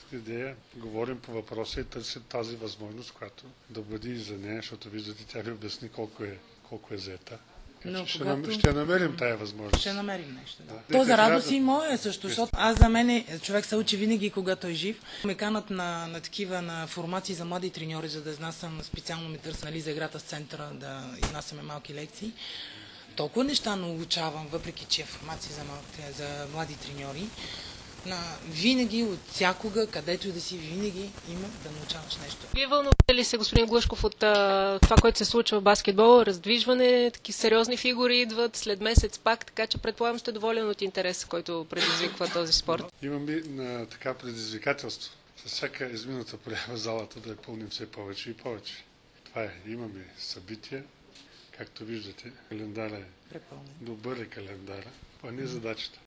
идея, говорим по въпроса и търсим тази възможност, която да бъде и за нея, защото виждате, тя ви обясни колко е заета. Но Ще намерим тая възможност. Ще намерим нещо, да. Да. То за радост и моя също, защото аз за мен човек се учи винаги, когато е жив. Ме канат на такива на формации за млади треньори, за да изнасям специално ме търся, нали, за играта с центъра, да изнасяме малки лекции. Толкова неща научавам, въпреки че е формация за млади треньори. Винаги, от всякога, където и да си, винаги има да научаваш нещо. Вие вълнувате ли се, господин Глушков, от това, което се случва в баскетбола? Раздвижване, таки сериозни фигури идват след месец пак, така че предполагам сте доволен от интереса, който предизвиква този спорт. Имаме така предизвикателство. С всяка измината проява залата да я пълним все повече и повече. Това е. Имаме събития. Както виждате, календара е добър календара. Това не е задачата.